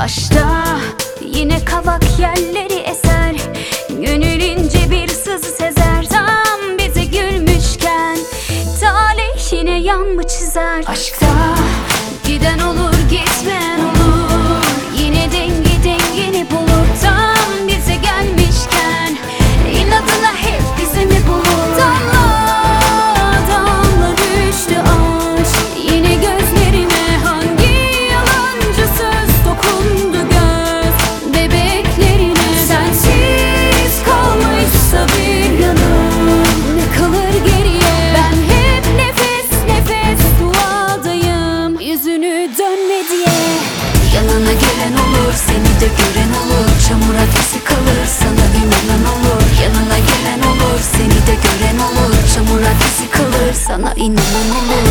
Başta yine kavak yerleri eser, gönül bir sızı sezer. Tam bize gülmüşken talih yine yan mı çizer? Aşkta giden olur gitmeyen olur, yine dengi dengeni bulur. Tam bize gelmişken inadına hep bizi mi bulur? Damla damla düştü aşk yine gözlerime, hangi yalancı söz dokundu göz bebeklerine? Sensiz kalmışsa bir yanım, ne kalır geriye? Ben hep nefes nefes duadayım, yüzünü dönme diye. Yanına gelen olur, seni de gören olur, çamur ateşi kalır, sana inanan olur. Yanına gelen olur, seni de gören olur, çamur ateşi kalır, sana inanan olur.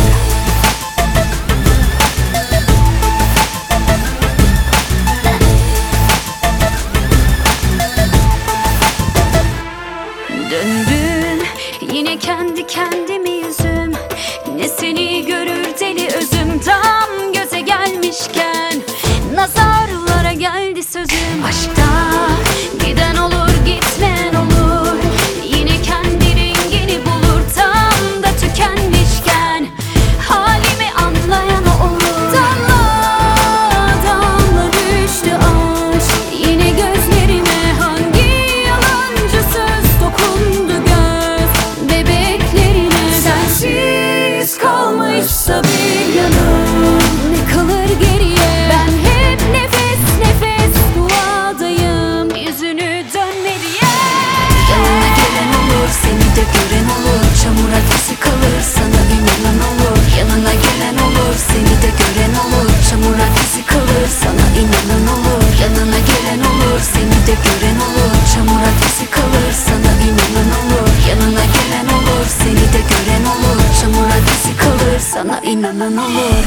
Döndün yine kendi kendimi yüzüm, ne seni görür deli özüm. Tam göze gelmişken nazarlara geldi sözüm. Aşkta giden olur gitmeyen olur, yine kendi rengini bulur. Tam da tükenmişken halimi anlayan olur. Damla damla düştü aşk yine gözlerime, hangi yalancı söz dokundu göz bebeklerine? Sensiz kalmışsa bir yanım, ne kalır geriye? Ben hep nefes nefes duadayım, yüzünü dönme diye. Yanına gelen olur, seni de gören olur, çamur ateşi kalır, sana inanan olur. Yanına gelen olur, seni de gören olur, çamur ateşi kalır, sana inanan olur. Yanına gelen olur, seni de gören olur, çamur ateşi kalır, sana inanan olur. Yanına gelen olur, seni de gören olur, çamur ateşi kalır, sana inanan olur.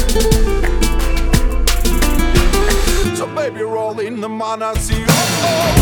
So baby, roll in the man, I see you.